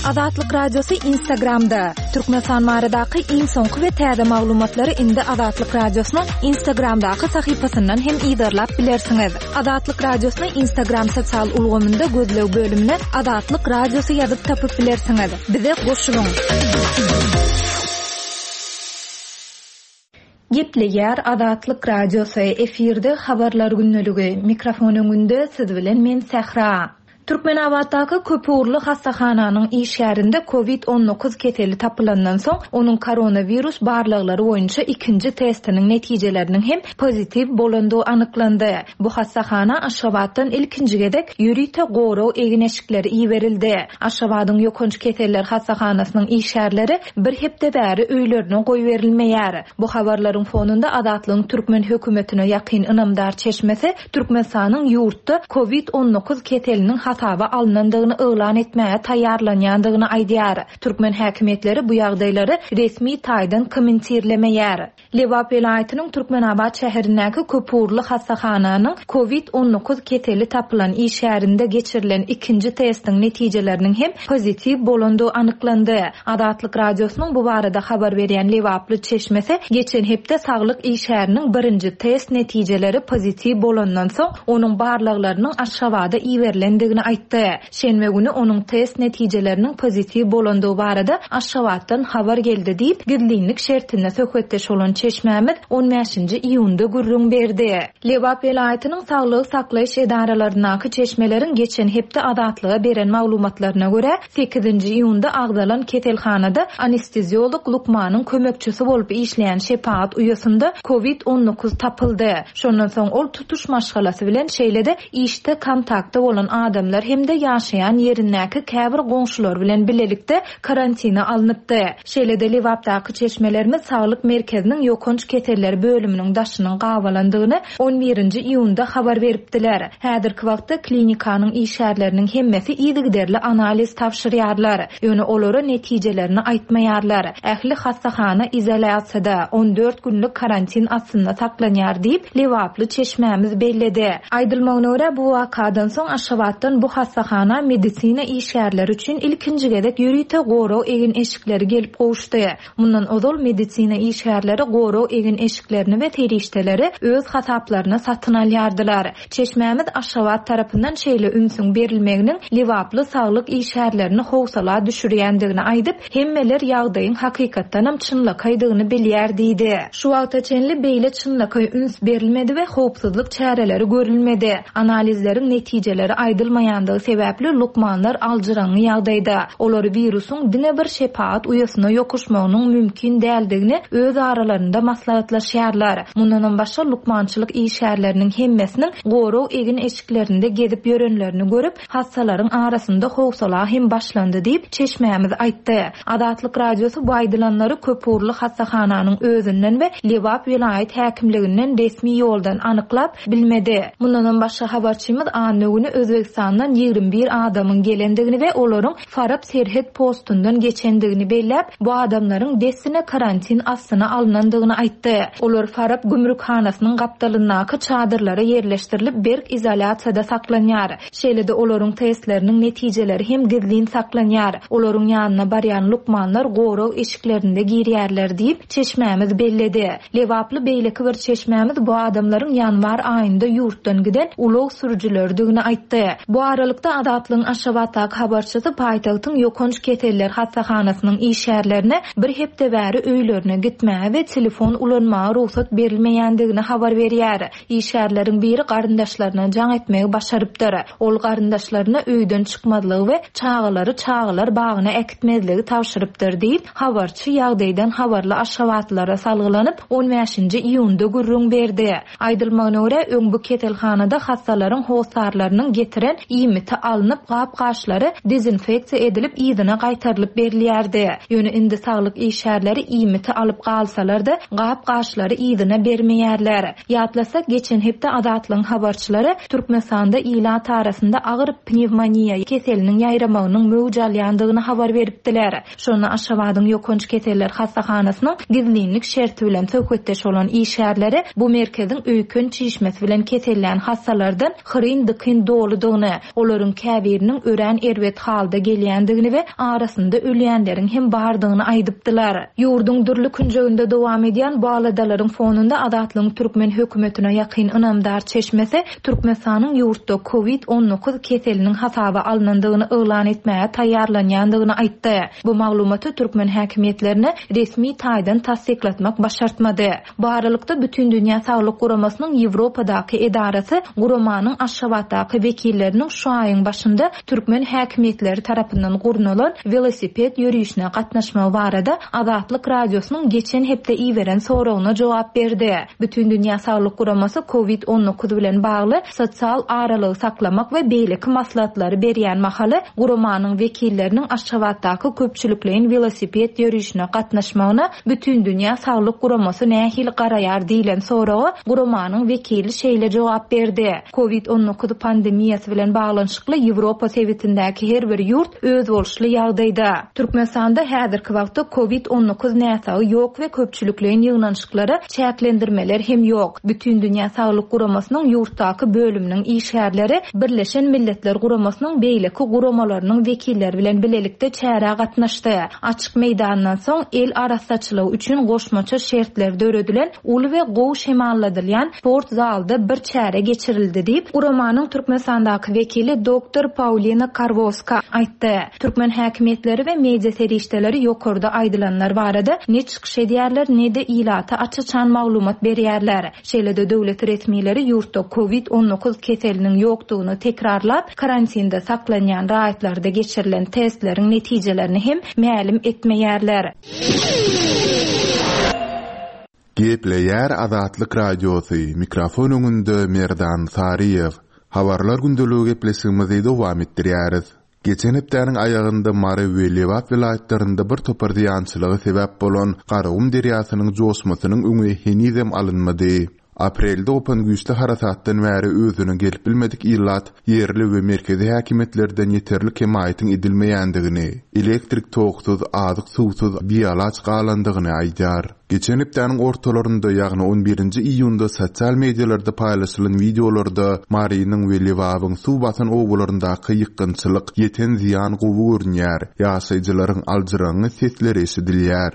Azatlyk Radiosu Instagramda. Türkmenistan maradaky iň soňky we täze maglumatlary indi Azatlyk Radiosynyň Instagramdaky sahypasyndan hem ýerlap bilersiňiz. Azatlyk Radiosynyň Instagram sosial ulgamynda gözlew bölümine Azatlyk Radiosu ýazyp tapyp bilersiňiz. Bize goşulyň. Gepleýär Azatlyk Radiosu efirde habarlar günneligi. Mikrofon öňünde siz bilen men Sahra. Türkmenabatdaky köpürli hastahananyň işgärinde COVID-19 keteli tapylandan soň onuň koronavirus barlyklary boýunça ikinji testiniň netijeleriniň hem pozitiv bolandy anyklandy. Bu hastahana Aşgabatdan ilkinji gedek ýürite goraw egin eşikleri iýerildi. Aşgabatyň ýokunç keteller hastahanasynyň işgärleri bir hepde bäri öýlerine goýberilmeýär. Bu habarlaryň fonunda Azatlygyň Türkmen hökümetine ýakyn ynamdar çeşmesi Türkmenistanyň ýurtda COVID-19 keteliniň hasaba alınandygyny elan etmäge taýýarlanýandygyny aýdýar. Türkmen häkimetleri bu ýagdaýlary resmi taýdan kommentirlemeýär. Lewap vilayatynyň Türkmenabad şäherindäki köpürli hastahananyň COVID-19 keteli tapylan işgärinde geçirilen ikinji testiň netijeleriniň hem pozitiv bolandy anyklandy. Azatlyk Radiosynyň bu barada habar berýän Lewaply çeşmesi geçen hepde saglyk işgäriniň birinji test netijeleri pozitiv bolandan soň onuň barlyklarynyň Aşgabada iýerilendigini aýtdy. Şenme güni onuň test netijeleriniň pozitiv bolandygy barada Aşgabatdan habar geldi diýip gizlinlik şertine söhbetdeş bolan çeşmämiz 15-nji iýunda gürrüň berdi. Lewap vilayatynyň saglyk saklaýyş edaralarynaky çeşmeleriň geçen hepde Azatlyga beren maglumatlaryna görä 8-nji iýunda Agdalan ketelhanada anesteziolog Lukmanyň kömekçisi bolup işleýän şepaat uýasynda COVID-19 tapyldy. Şondan soň ol tutuş maşgalasy bilen şeýlede işde kontaktda bolan adamlar hemde ýaşaýan ýerindäki käbir goňşular bilen bilelikde karantina alınıpdy. Şeýlede Lewapdaky çeşmelerimiz saglyk merkeziniň ýokunç keteller bölüminiň daşynyň gabalandygyny 11-nji iýunda habar beripdiler. Häzirki wagtda klinikanyň işgärleriniň hemmesi ýygyderli analiz tapşyrýarlar. Ýöne olary netijelerini aýtmaýarlar. Ähli hastahana izolasiýada 14 günlük karantin astynda saklanýar diýip Lewaply çeşmämiz belledi. Aýdylmagyna görä bu wakadan soň Aşgabatdan bu hastahana medisina işgärleri üçin ilkinji gedek ýürite goraw egin eşikleri gelip gowuşdy. Mundan ozal medisina işgärleri goraw egin eşiklerini we terişdeleri öz hasaplaryna satyn alýardylar. Çeşmämiz Aşgabat tarapyndan şeýle ünsüň berilmeginiň Lewaply saglyk işgärlerini howsala düşürýändigini aýdyp, hemmeler ýagdaýyň hakykatdanam çynlakaýdygyny bilýär diýdi. Şu wagta çenli beýle çynlakaý üns berilmedi we howpsuzlyk çäreleri görülmedi. Analizleriň netijeleri aýdylmaýandygy sebäpli Lukmanlar aljyraňy ýagdaýda olary virusyň dine bir şepaat uýasyna ýokuşmagynyň mümkin däldigini öz aralarynda maslahatlaşýarlar. Mundan başga lukmançylyk işgärleriniň hemmesiniň goraw egin eşiklerinde gedip ýörenlerini görüp hastalaryň arasynda howsala hem başlandy diýip çeşmämiz aýtdy. Azatlyk Radiosu bu aýdylanlary köpürli hastahananyň özünden we Lewap vilayat häkimliginden resmi ýoldan anyklap bilmedi. Mundan başga habarçymyz anögüni Özbekistandan 21 adamyň gelendigini we olaryň Farab serhet postundan geçendigini belläp, bu adamlaryň desine karantin astyna alınandygyny aýtdy. Olar Farab gümrükhanasynyň gapdalyndaky çadyrlara ýerleşdirilip berk izolasiýada saklanýar. Şeýlede olaryň testleriniň netijeleri hem gizlin saklanýar. Olaryň ýanyna barýan lukmanlar goraw eşiklerinde girýärler diýip çeşmämiz belledi. Lewaply beýleki bir çeşmämiz bu adamlaryň ýanwar aýynda ýurtdan giden ulug sürüjilerdigini aýtdy. Bu aralykda Azatlygyň Aşgabatdaky habarçysy paýtagtyň ýokunç keteller hastahanasynyň işgärlerine bir hepde bäri öýlerine gitmäge we telefon ulanmagy ruhsat berilmeýändigini habar berýär. İşgärleriň biri garyndaşlaryna jaň etmegi başarypdyr. Ol garyndaşlaryna öýden çykmadylygy we çağalar bagyna ekitmezligi tawşyrypdyr diýip habarçy ýagdaýdan habarly Aşgabatlylara salgylanyp 15-nji iýunda gürrüň berdi. Aýdylmagyna görä öňbü ketelhanada hastalaryň howsarlarynyň getiren iýmiti alınıp gap-gaşlary dezinfeksiýa edilip ýygyna gaýtarylyp berilýärdi. Ýöne indi saglyk işgärleri iýmiti alyp galsalar-da gap-gaşlary ýygyna bermeýärler. Ýatlasak geçen hepde Azatlygyň habarçylary Türkmenistanda ýylat arasynda agyr pnevmoniýa keseliniň ýaýramagynyň möwjudlyandygyny habar beripdiler. Şonu Aşgabatyň ýokunç keteller hastahanasynyň gizlinlik şerti bilen söhbetdeş bolan işgärleri bu merkeziň öýkün çişmesi bilen keselläň hastalardan hyrin dıkyn doludygyny Olaryň käbiriniň ören erwet halda gelýändigini we arasynda ölýänleriň hem bardygyny aýdypdylar. Ýurdun dürli künjeginde dowam edýän bu aladalaryň fonunda Azatlygyň türkmen hökümetine ýakyn ynamdar çeşmese Türkmenistanyň ýurtda COVID-19 keseliniň hasaba alynandygyny elan etmäge taýýarlanýandygyny aýtdy. Bu maglumaty türkmen häkimetlerine resmi taýdan tasdiklatmak başartmady. Bu aralykda bütün dünýä saglyk guramasynyň Ýewropadaky edarasy guramanyň Aşgabatdaky wekilleriniň şu aýyň başynda türkmen häkimetleri tarapyndan gurulan velosiped ýürüýüşine gatnaşma barada Azatlyk radiosynyň geçen hepde iýeren soragyna jogap berdi. Bütün dünýä saglyk guramasy COVID-19 bilen bagly sosial aralygy saklamak we beýleki maslahatlary berýän mahaly guramanyň wekilleriniň Aşgabatdaky köpçüliklerin velosiped ýürüýüşine gatnaşmagyna bütün dünýä saglyk guramasy nähil garaýar diýilen soragy guramanyň wekili şeýle jogap berdi. COVID-19 pandemiýasy bilen baglanşykly Ýewropa sewitindäki her bir ýurt öz bolşly ýagdaýda. Türkmenistanda häzirki wagtda COVID-19 näsagy ýok we köpçüliklerin ýygnanşyklary çäklendirmeler hem ýok. Bütün dünýä saglyk guramasynyň ýurtdaky bölüminiň işgärleri Birleşen Milletler Guramasynyň beýleki guramalarynyň wekilleri bilen bilelikde çäre gatnaşdy. Açyk meýdandan soň el arasaçylygy üçin goşmaça şertler döredilen uly we gow şemalladylýan sport zalda bir çäre geçirildi diýip guramanyň Türkmenistandaky wekili Dr. Paulina Karvoska aýtdy. Türkmen häkimetleri we media serişdeleri ýokarda aýdylanlar barada ne çykyş edýärler ne de ilata açyçan maglumat berýärler. Şeýle-de döwlet resmiýetleri ýurtda COVID-19 keseliniň ýokdugyny tekrarlap, karantinda saklanýan raýatlarda geçirilen testleriň netijelerini hem ma'lum etmeýärler. Gepleýär Azatlyk radiosy, mikrofon öňünde Merdan Sariýew. Habarlar gündeligi gepleşigimizi dowam etdirýäris. Geçen hepdäniň aýagynda Mary we Lewat vilayetlerinde bir topar diýançylygy sebäp bolan Garagum derýasynyň joşmasynyň öňe henizem alynmady. Aprelde opan güýçli harasatdan bäri özüne gelip bilmedik illat yerli we merkezi häkimetlerden ýeterli kemaýetin edilmeýändigini, elektrik toksuz, azyk suwsuz biýalaç galandygyny aýdýar. Geçen hepdäniň ortalarynda, ýagny 11-nji iýunda sosial medialarda paýlaşylan videolarda Marynyň we Lewatyň suw basan owalaryndaky ýykynçylyk, ýeten ziýan gowy görünýär. Ýaşaýjylaryň aljyraňy sesleri eşidilýär.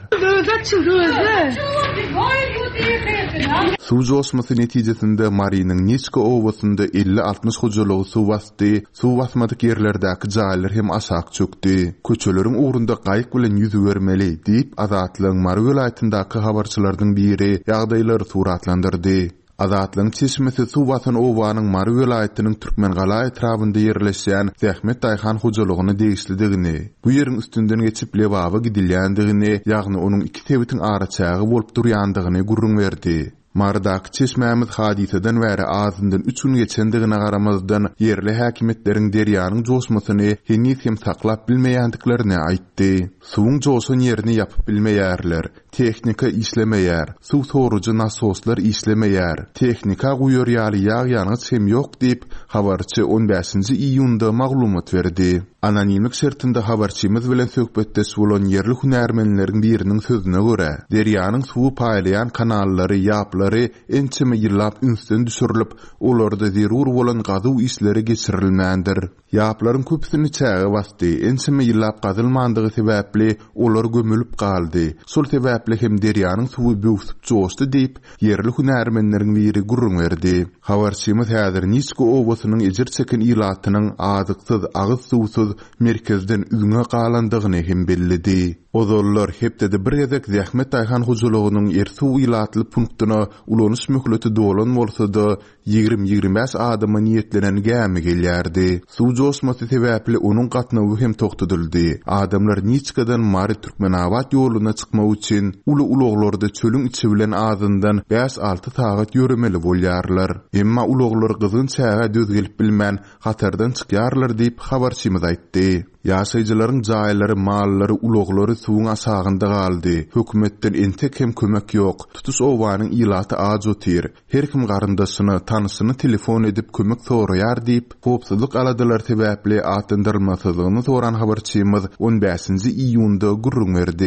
Suw joşmasy netijesinde Marynyň neçe owasynda 50-60 hojalygy suw bastdy. Suw basmadyk ýerlerdäki jaýlar hem aşak çökdi. Köçeleriň ugrunda gaýyk bilen ýüze bermeli diýip Azatlygyň Mary vilayetyndaky habarçylaryň biri ýagdaýlary suratlandyrdy. Azatlygyň çeşmesi suw basan owanyň Mary vilayetynyň Türkmen gala etrafynda ýerleşýän Zähmet Daýhan hojalygyny degişlidigini, bu ýeriň üstünden geçip Lewaga gidilýändigini, ýagny onuň iki sebitiň araçagy bolup durýandygyny gurrun berdi. Mardak çeşmämiz hadiseden bäri azyndan 3 gün geçendigine garamazdan yerli häkimetleriň derýanyň joşmasyny henüz hem saklap bilmeýändiklerini aýtdy. Suwuň joşan ýerini ýapyp bilmeýärler. Tehnika işlemeýär, suw sorucu nasoslar işlemeýär, tehnika guýar ýaly ýag ýanyç hem ýok diýip habarçy 15-nji iýunda maglumat berdi. Anonimlik şertinde habarçymyz bilen söhbetde bolan yerli hünärmenleriň biriniň sözüne görä, derýanyň suwy paýlayan kanallary, ýaplary ençeme ýyllap ünsden düşürilip, olarda zerur bolan gazyw işleri geçirilmändir. Ýaplaryň köpsini çäge bastdy, ençeme ýyllap gazylmandygy sebäpli olar gömülüp galdy. Şol sebäpli hem derýanyň suwy böwsüp joşdy diýip yerli hünärmenleriň biri gurrun berdi. Habarçymyz häzir niçe owasynyň ejir çeken ilatynyň azykyz, agyz suwsuz merkezden üňe galandygyny hem bellidi. Ozollar hepde bir gezek Zähmet Daýhan hojalygynyň ersuw ilatly punktuna ulanyş möhleti dolan bolsa-da 20-25 adama niýetlenen gämi gelýärdi. Suw joşmasy sebäpli onuň gatnawy hem tokdudyldy. Adamlar niçkadan Mary Türkmenabad ýoluna çykmak üçin uluglarda çölüň içi bilen azyndan 5-6 sagat ýöremeli bolýarlar. Emma uluglar gyzyn çäge düz gelip bilmän hatardan çykýarlar diýip habarçymyz aýtdy. Ýaşaýjylaryň jaýlary, mallary, uloglary suwuň aşagynda galdy. Hökümetden entek hem kömek ýok. Tutuş owanyň ilaty az otyr. Her kim garyndaşyny, tanysyny telefon edip kömek soraýar diýip, howpsuzlyk aladalar sebäpli atendyrylmasyzlygyny soran habarçymyz 15-nji iýunda gurrun berdi.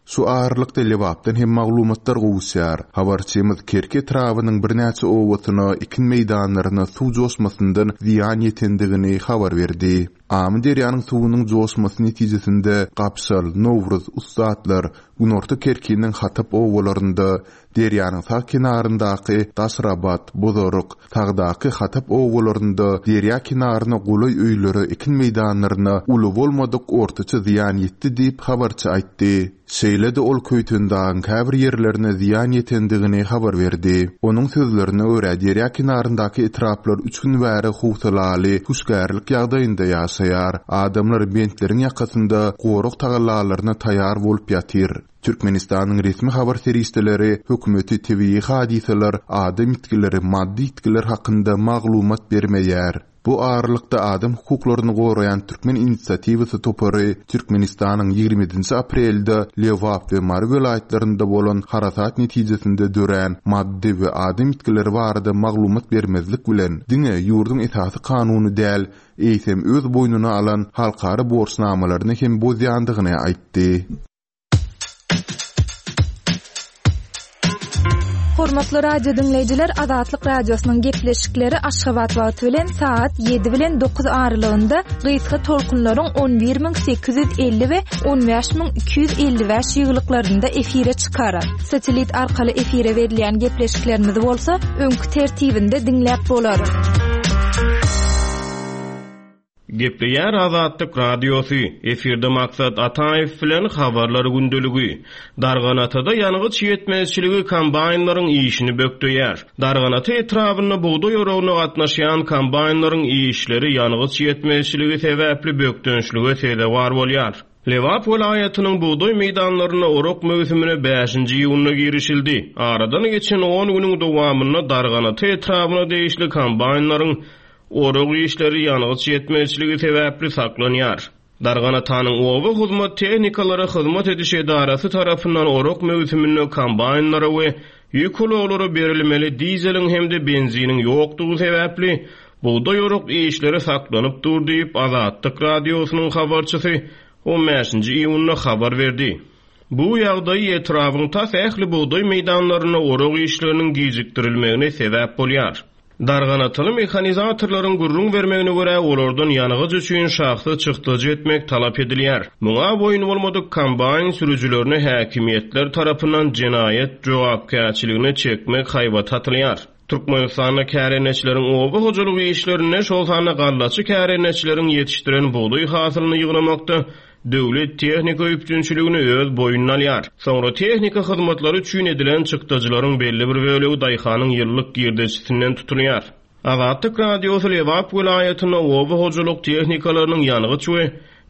Şu ağırlıkda lewapdan hem maglumatlar gowsýar. Habarçymyz Kerke trawynyň bir näçe owatyna ikin meýdanlaryna suw josmasyndan ziýan ýetendigini habar berdi. Amy derýanyň suwunyň josmasy netijesinde Gapşal, Nowruz, Ustadlar, Gunorta Kerkiniň hatap owalarynda derýanyň sağ kenaryndaky Daşrabat, Bozoruk, tagdaky hatap owalarynda derýa kenaryna gulay öýleri ikin meýdanlaryna uly bolmadyk ortaça ziýan ýetdi diýip habarçy aýtdy. Şeýle de ol köýtündäň käbir ýerlerine ziýan ýetendigini habar berdi. Onuň sözlerine görä derýa kenaryndaky etraplar 3 gün bäri howsalaly, huşgärlik ýagdaýynda ýaşaýar. Adamlar bentleriň ýakasynda goruk tagallalaryna taýýar bolup ýatyr. Türkmenistanyň resmi habar seriýetleri hökümeti tebii hadiseler, adam itkileri, maddi itkiler hakynda maglumat bermeýär. Bu ağırlıkta adam hukuklaryny gorayan Türkmen inisiatiwasy topary Türkmenistanyň 20 aprelde Lewap we Mary welaýatlarynda bolan harasat netijesinde dören maddi we adam itkileri barada maglumat bermezlik bilen diňe ýurdun esasy kanuny däl, eýsem öz boýnuna alan halkary borçnamalaryny hem bozýandygyny aýtdy. Hormatly radio dinleyijiler, Azatlyk radiosynyň gepleşikleri Aşgabat wagty bilen saat 7 bilen 9 aralygynda gysga tolkunlaryň 11850 we 15255 ýyglyklarynda efire çykarar. Satelit arkaly efire berilýän gepleşiklerimiz bolsa, öňkü tertibinde dinläp bolar. Gepleýär Azatlyk radiosy. Efirde maksat Ataýew bilen habarlary gündeligi. Darganatada ýanygyç ýetmezçiligi kombaynlaryň işini bökdüýär. Darganata etrawyna buğday orogyna gatnaşýan kombaynlaryň işleri ýanygyç ýetmezçiligi sebäpli bökdünçligi sebäp bar bolýar. Lewap welaýatynyň buğday meýdanlaryna orok mövsümine 5-nji ýylyna girişildi. Aradan geçen 10 güniň dowamyna darganata etrawyna değişli kombaynlaryň orog işleri ýanygyç ýetmezçiligi sebäpli saklanýar. Darganatanyň owa hyzmat tehnikalary hyzmat ediş edarasy tarapyndan orog mövsümine kombaynlara we ýüklolary berilmeli dizeliň hemde benziniň ýokdugy sebäpli buğday orog işleri saklanyp durdy diýip Azatlyk radiosynyň habarçysy 15-nji ýylyna habar berdi. Bu ýagdaý etrawyň tas ähli buğday meýdanlaryna orog işleriniň gijikdirilmegine sebäp bolýar. Darganatyly mehanizatorlaryň gurrun bermegine görä olardan ýanygyç üçin şahsy çykdyjy etmek talap edilýär. Muňa boýun bolmadyk kombayn sürüjilerini häkimiýetler tarapyndan jenaýet jogapkärçiligine çekmek haýbat atylýar. Türkmenistanyň kärençileriň owa hojalygy işlerine şol sany gallaçy kärençileriň ýetişdiren buğday hasylyny ýygnamakda döwlet tehnika üpjünçiligini öz boýunna alýar. Soňra tehnika hyzmatlary üçin edilen çykdyjylaryň belli bir bölegi daýhanyň ýyllyk girdişinden tutulýar. Azatlyk radiosy Lewap welaýatyna owa hojalyk tehnikalarynyň ýanygyç we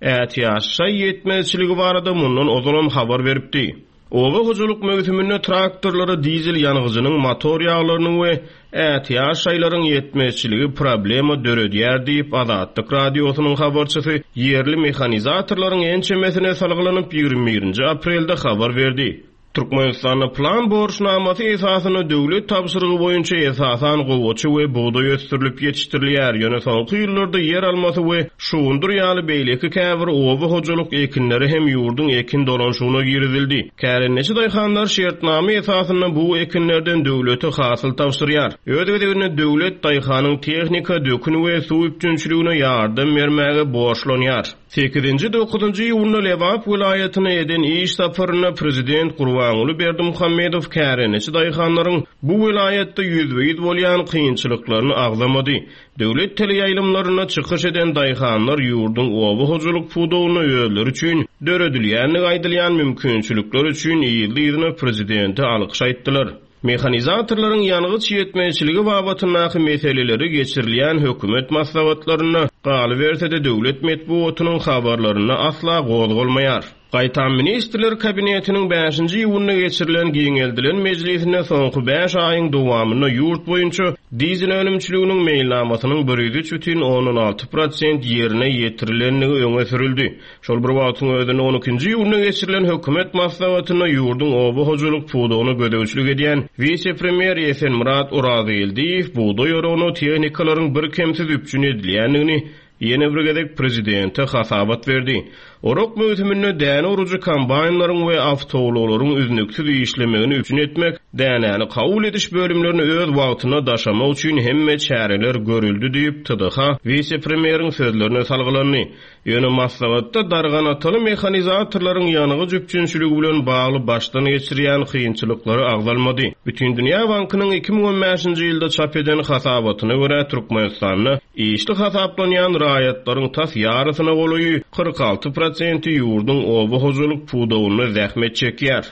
ätýaşa ýetmezçiligi barada mundan ozalym habar beripdi. Owa hojalyk mövsüminde traktorlary dizel ýanygyjynyň motor ýağlarynyň we ätýaş şaýlaryň ýetmezçiligi problema döredýär diýip Azatlyk radiosynyň habarçysy ýerli mehanizatorlaryň ençemesine salgylanyp 21-nji aprelde habar berdi. Türkmenistanyň plan borçnamasy esasyny döwlet tapşyrygy boýunça esasan gowaçy we buğday ösdürilip ýetişdirilýär. Ýöne soňky ýyllarda ýer almasy we şuundur ýaly beýleki käbir owa hojalyk ekinleri hem ýurdun ekin dolanşygyna girizildi. Kärençi daýhanlar şertname esasyna bu ekinlerden döwlete hasyl tapşyrýar. Ödegine döwlet daýhanyň tehnika dökünü we suw üpjünçiligine ýardam bermäge borçlanýar. 8-nji 9-njy ýylyna Lewap welaýatyna eden iş safaryna prezident Gurbanuly Berdimuhammedow kärençi daýhanlaryň bu welaýatda ýüzbeýiz bolýan kynçylyklaryny agzamady. Döwlet tele ýaýlymlaryna çykyş eden daýhanlar ýurdun owa hojalyk pudowyny özleri üçin döredilýänligi aýdylýan mümkinçilikler üçin ýyldygyny prezidenti alkyş aýtdylar. Mehanizatorlaryň ýanygyç ýetmezçiligi babatyndaky meseleleri geçirilýän hökümet maslahatlaryna galy berse-de döwlet medeniýetiniň habarlaryna asla gozgolmaýar. Gaýtan ministrler kabinetiniň 5-nji ýylyna geçirilen giňeldilen mejlisine soňky 5 aýyň dowamyna ýurt boýunça dizel önümçiliginiň meýillamasynyň 1,16% ýerine ýetirilenligi öňe sürildi. Şol bir wagtyň özünde 12-nji ýylyna geçirilen hökümet maslahatyna ýurdun owa hojalyk pudowyny gödäwçilik edýän vice-premier Esen Murat Urazyeldiýew buğday orogyny tehnikalaryň bir kemsiz üpjün edilýänligini ýene bir gezek prezidente hasabat berdi. Orok möhümünde däne orucu kampanyaların we awtowlularyň üznüksiz işlemegini üçin etmek, dänäni kabul ediş bölümlerini öz wagtyna daşamak üçin hemme çäreler görüldi diýip TDH vice premieriň sözlerine salgylandy. Ýöne maslahatda darganatyly mehanizatorlaryň ýanygy jüpçünçiligi bilen bagly başdan geçirýän kynçylyklary agzalmady. Bütün Dünýä Bankynyň 2015-nji ýylda çap eden hasabatyna görä Türkmenistanyň işli hasaplanýan raýatlaryň tas ýarysyna golaý 46% ýurdun oba hojuluk pudawyny zähmet çekýär.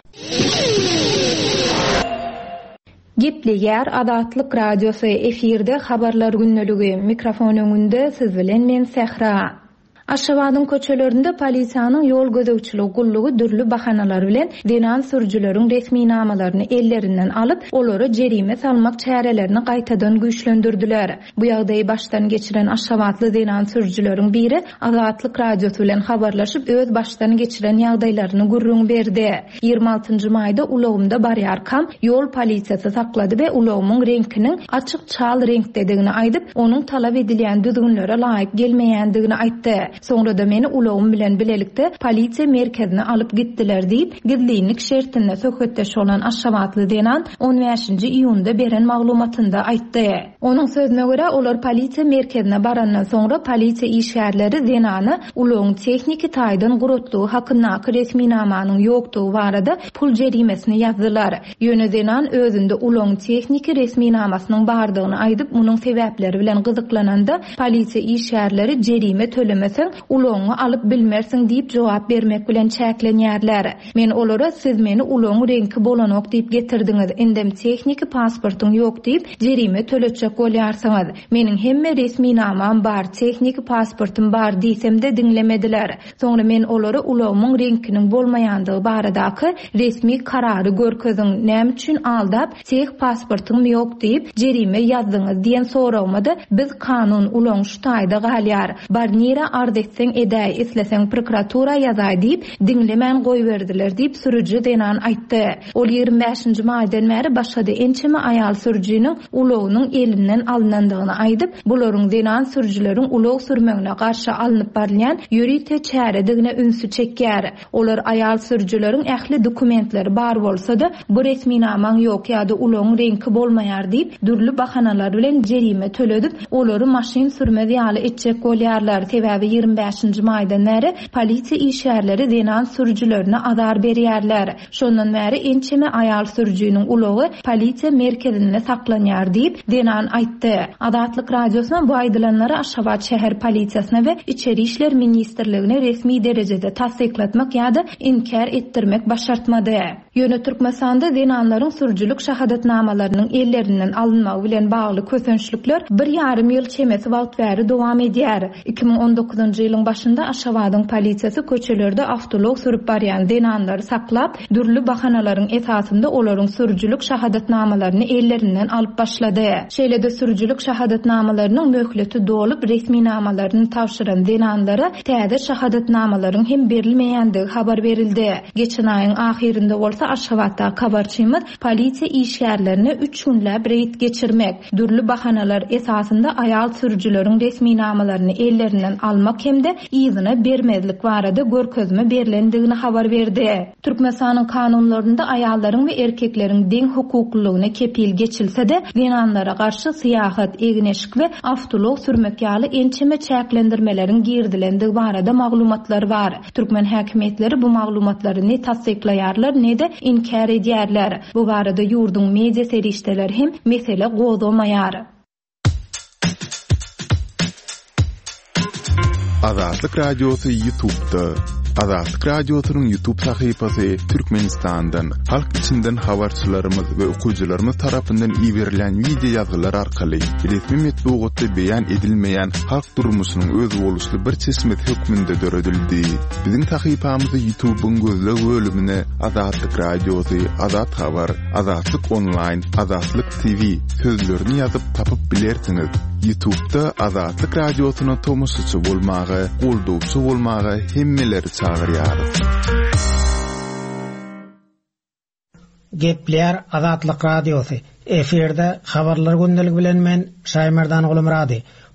Gepleýär Adatlyk radiosu efirde habarlar günneligi mikrofon öňünde siz bilen men Sehra. Aşgabatyň köçelerinde polisiýanyň ýol gözegçiligi gullugy dürli bahanalar bilen denan sürjüleriň resmi namalaryny ellerinden alyp, olary jerime salmak çärelerini gaýtadan güýçlendirdiler. Bu ýagdaýy başdan geçiren Aşgabatly denan sürjüleriň biri Adatlyk radiosu bilen habarlaşyp öz başdan geçiren ýagdaýlaryny gurrun berdi. 26-njy maýda ulagymda barýar kam ýol polisiýasy saklady we ulagymyň reňkiniň açyk çal reňkdedigini aýdyp, onuň talap edilýän düzgünlere laýyk gelmeýändigini aýtdy. Sonra da meni ulagym bilen bilelikde polisiýa merkezine alyp gitdiler diýip gizlilik şertinde söhbetdeş bolan Aşgabatly denan 15-nji iýunda beren maglumatynda aýtdy. Onuň sözüne görä olar polisiýa merkezine barandan soňra polisiýa işgärleri denany ulagyň tekniki taýdan gurutlygy hakyndaky resmi namanyň ýokdugy barada pul jerimesini ýazdylar. Ýöne denan özünde ulagyň tekniki resmi namasynyň bardygyny aýdyp, munyň sebäpleri bilen gyzyklananda polisiýa işgärleri jerime tölemese ulagyny alyp bilmersiň diýip jogap bermek bilen çäklenýärler. Men olara siz meni ulagyň reňki bolanok diýip getirdiňiz, endem tekniki pasportyň ýok diýip jerime töletjek bolýarsyňyz. Meniň hemme resmi namam bar, tekniki pasportym bar diýsem de dinlemediler. Soňra men olara ulagymyň reňkiniň bolmaýandygy baradaky resmi karary görkeziň näme üçin aldap tek pasportym ýok diýip jerime ýazdyňyz diýen sorawmady. Biz kanun ulagyň şu taýda galýar. Bar nire etseng edäy, isleseň prokuratura ýazaý diýip dinlemän goýberdiler diýip sürüji denan aýtdy. Ol 25-nji maýdan bäri başga ençeme aýal sürüjiniň ulagynyň elinden alynandygyny aýdyp, bularyň denan sürüjileriň ulag sürmegine garşy alynıp barilýan ýürite çäredigine ünsü çekýär. Olar aýal sürüjileriň ähli dokumentleri bar bolsa da bu resmi namaň ýok ýa-da ulagyň reňki bolmaýar diýip dürli bahanalar bilen jerime töledip, olary maşyn sürmedi ýaly etjek bolýarlar. Sebäbi 25-nji maýdan bäri polisiýa işgärleri denan sürüjilerine azar berýärler. Şondan bäri ençeme aýal sürüjiniň ulagy polisiýa merkezinde saklanýar diýip denan aýtdy. Adatlyk radiosyna bu aýdylanlary Aşgabat şäher polisiýasyna we İçeri işler ministrligine resmi derejede tasdiklatmak ýa-da inkar etdirmek başartmady. Ýöne Türkmenistanda denanlaryň sürüjilik şahadatnamalarynyň ellerinden alynmagy bilen bagly kösünçlükler 1,5 ýyl çemesi wagt bäri dowam edýär. 2019-njy ýylyň başynda Aşgabatyň polisiýasy köçelerde awtolog sürüp barýan denanlary saklap, dürli bahanalaryň esasynda olaryň sürüjilik şahadatnamalaryny ellerinden alyp başlady. Şeýle-de sürüjilik şahadatnamalarynyň möhleti dolup resmi namalaryny tawşyran denanlara täze şahadatnamalaryň hem berilmeýändigi habar berildi. Geçen aýyň ahirinde bolsa Aşgabatda habarçymyz polisiýa işgärlerini 3 günläp reýt geçirmek, dürli bahanalar esasynda aýal sürüjileriň resmi namalaryny ellerinden almak hemde ýygyna bermezlik barada görkezme berilendigini habar berdi. Türkmenistanyň kanunlarynda aýallaryň we erkekleriň deň hukuklygyna kepil geçilse-de, denanlara garşy syýahat, egneşik we awtolog sürmek ýaly ençeme çäklendirmeleriň girdilendigi barada maglumatlar bar. Türkmen häkimetleri bu maglumatlary ne tasdiklaýarlar, ne de inkar edýärler. Bu barada ýurdun media serişdeler hem mesele gozamaýar. Adatlyk radiosu YouTube'da. Adatlyk radiosynyň YouTube sahypasy Türkmenistandan, halk içinden habarçylarymyz we okujylarymyz tarapyndan ýiberilen video ýazgylar arkaly resmi metbuatda beýan edilmeýän halk durmuşynyň öz boluşly bir çeşmet hökmünde döredildi. Biziň sahypamyzy YouTube'un gözle bölümine Adatlyk radiosu, Adat habar, Adatlyk online, Adatlyk TV sözlerini ýazyp tapyp bilersiňiz. YouTube'da Adatlyk radiosyna tomoşçy bolmagy, goldowçy bolmagy hemmeleri çağırýar. Gepler Adatlyk radiosu. Eferde habarlar gündelik bilen men Şaýmerdan Gulumrady.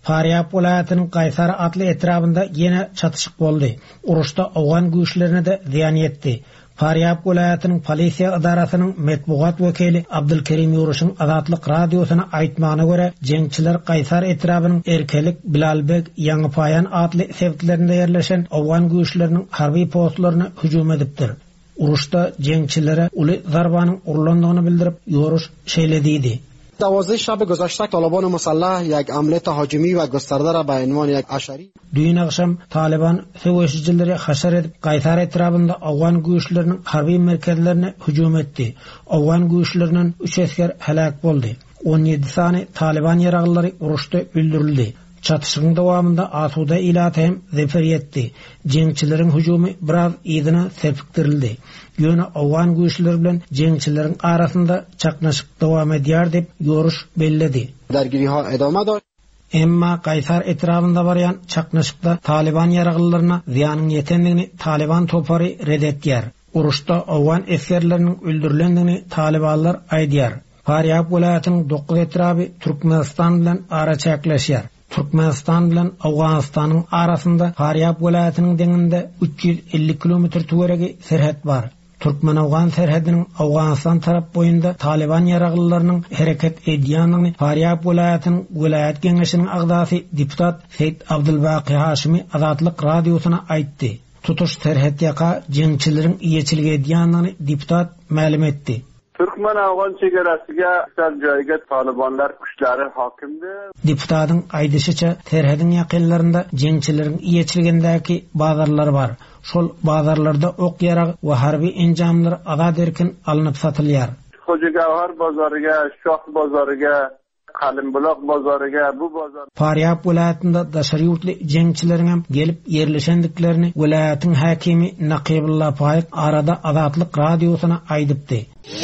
Faryab vilayatynyň Gaysar atly etrabynda ýene çatışyk boldy. Uruşda awgan güýçlerine de ziýan ýetdi. Faryab vilayatynyň polisiýa idarasynyň metbuat wekili Abdulkerim Ýuruşyň Azatlyk radiosyna aýtmagyna görä, jeňçiler Gaysar etrabynyň Erkelik, Bilalbek, Ýangypaýan atly sebitlerinde ýerleşen awgan güýçleriniň harby postlaryna hüjum edipdir. Uruşda jeňçilere uly zarbanyň urulandygyny bildirip Ýuruş şeýlediydi. 12 شب گذشته طالبان مسلح یک حمله تهاجمی و گسترده را به عنوان یک عشری Dün akşam Taliban söwüşçileri haşar edip Gaysar etrabında awgan güýçleriniň harby merkezlerine hüjum etdi. Awgan güýçlerinden 3 esker helak boldy. 17 sany Taliban ýaragylary uruşda öldürildi. Çatışygyň dowamında asuda ilat hem zefer ýetdi. Jeňçileriň hüjumy biraz ýygyna sepikdirildi. Ýöne awgan güýçleri bilen jeňçileriň arasynda çaknaşyk dowam edýär dep Ýuruş belledi. درگیری‌ها ادامه داشت. Emma Gaysar etrabında barýan çaknaşykda Taliban ýaragylalaryna ziýanyň ýetendigini Taliban topary redetýär. Uruşda awgan eskerleriniň öldürilendigini Talibanlar aýdýar. Faryab vilayatynyň 9 etraby Türkmenistan bilen ara çäkleşýär. Türkmenistan bilen Awganistanyň arasynda Faryab vilayatynyň deňinde 350 kilometr töweregi serhat bar. Türkmen-Awgan serhadiniň Awganistan tarap boýunda Taliban ýaragylalarynyň hereket edýändigini Faryab vilayatynyň vilayat geňeşiniň agdasy deputat Seyit Abdulbaqy Haşimi Azatlyk radiosyna aýtdy. Tutuş serhat ýaka jeňçileriň ýeçiligi edýändigini deputat ma'lum etdi. Türkmen-Awgan çegeresiga her joyga Talibanlar güçleri hakimdi. Deputatyň aýdysyça serhadyn ýakynlarynda jeňçileriň ýeçiligindäki bazarlar bar. Şol bazarlarda ok ýarag we harby enjamlar azad erkin alınıp satylýar. Hojagawhar bazaryga, Şoh bazaryga, Qalinbuloq bazaryga, bu bazar. Faryab vilayatynda daşary ýurtly jeňçileriň hem gelip ýerleşendiklerini vilayatyň häkimi Naqibullah Paýyk arada Azatlyk radiosyna aýdypdy.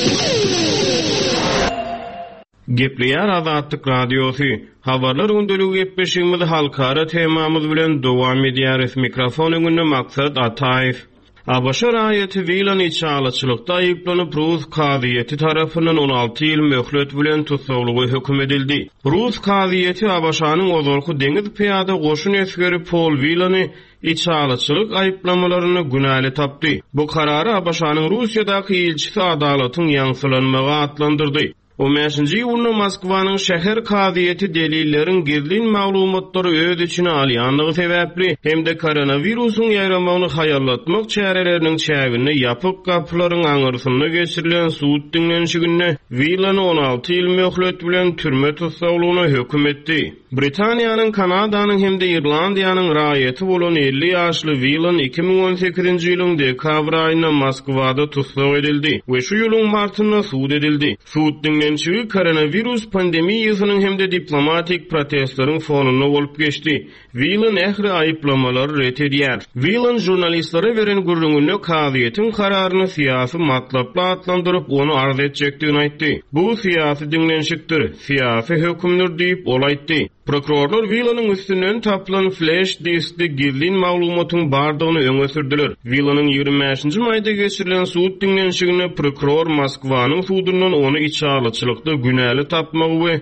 Gepleýär Azatlyk radiosy. Habarlar öndülügi gepleşigimiz halkara temamyz bilen dowam edýär. Mikrofon öňünde maksat Ataýew. Abaşa raýaty Wilan içalaçylykda aýyplanyp Rus kaziýeti tarapyndan 16 ýyl möhlet bilen tutsaglygy hökm edildi. Rus kaziýeti Abaşanyň ozalky deňiz piýada goşun eskeri Paul Wilany içalaçylyk aýyplamalaryny günäli tapdy. Bu karary Abaşanyň Russiýadaky elçisi adalatyň ýaňsylanmagy atlandyrdy. O 5-nji ýylyň Moskwanyň şäher kaziýeti delillerin gizlin maglumatlary öz içine alýanlygy sebäpli hemde koronawirusyň ýaýramagyny haýallatmak çäreleriniň çägini ýapyk gapylaryň aňyrsyna geçirilen suud diňlenşigine Wilan 16 ýyl möhlet bilen türme tutsaglygyna hökm etdi. Britaniýanyň, Kanadanyň hemde Irlandiýanyň raýaty bolan 50 ýaşly Wilan 2018-nji ýylyň dekabr aýynda Moskwada tutsag edildi we şu ýylyň martynda suud edildi. Suud diňlenşigi koronavirus pandemiýasynyň hemde diplomatik protestlaryň fonuny bolup geçdi. Wilan ähli aýyplamalary ret edýär. Wilan jurnalistlere beren gurrungyny kaziýetiň kararyny syýasy matlapla atlandyryp onu arz etjekdigini aýtdy. Bu syýasy diňlenşikdir, syýasy hökümler diýip ol aýtdy. Prokurorlar Wilanyň üstünden tapylan flash diskli gizlin maglumatyň bardygyny öňe sürdiler. Wilanyň 25-nji maýda geçirilen suud diňlenşigine prokuror Moskwanyň suudundan onu içalaçylykda günäli tapmagy we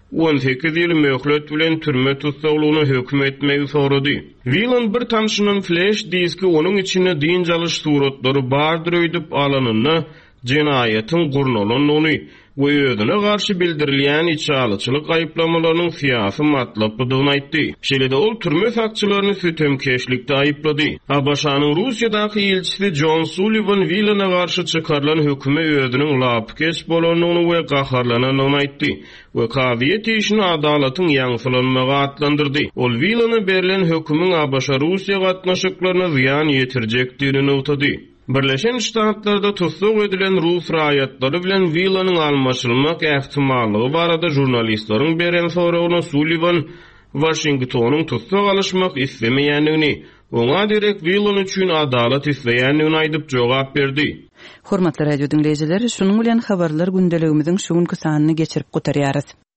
18 ýyl möhlet bilen türme tutsaglygyna hökm etmegi sorady. Wilan bir tanşynyň flash diski onuň içine din jalyş suratlary bardyr öýdüp alanyny, jenaýatyň gurnalanyny we özüne garşy bildirilýän içalaçylyk aýyplamalarynyň syýasy matlapdygyny aýtdy. Şeýle-de ol türme fakçylaryny sütemkeşlikde aýyplady. Abaşanyň Russiýadaky elçisi John Sullivan Wilana garşy çykarlan höküme özüniň lapkeş bolanyny we gaharlananyny aýtdy. We kaziýet işini adalatyň ýaňsylanmagy atlandyrdy. Ol Wilana berilen hökümüň Abaşa Russiýa gatnaşyklaryna ziýan ýetirjekdigini ýetdi. Birleşen Ştatlarda tutsag edilen Rus raýatlary bilen Wilanyň almaşylmak ähtimallygy barada jurnalistlaryň beren soragyna Sullivan Washingtonyň tutsag alışmak islemeýändigini, oňa direk Wilan üçin adalat isleýändigini aýdyp jogap berdi. Hormatly radio dinleýijiler, şunuň bilen habarlar gündeligimiziň şu günkü sanyny geçirip gutarýarys.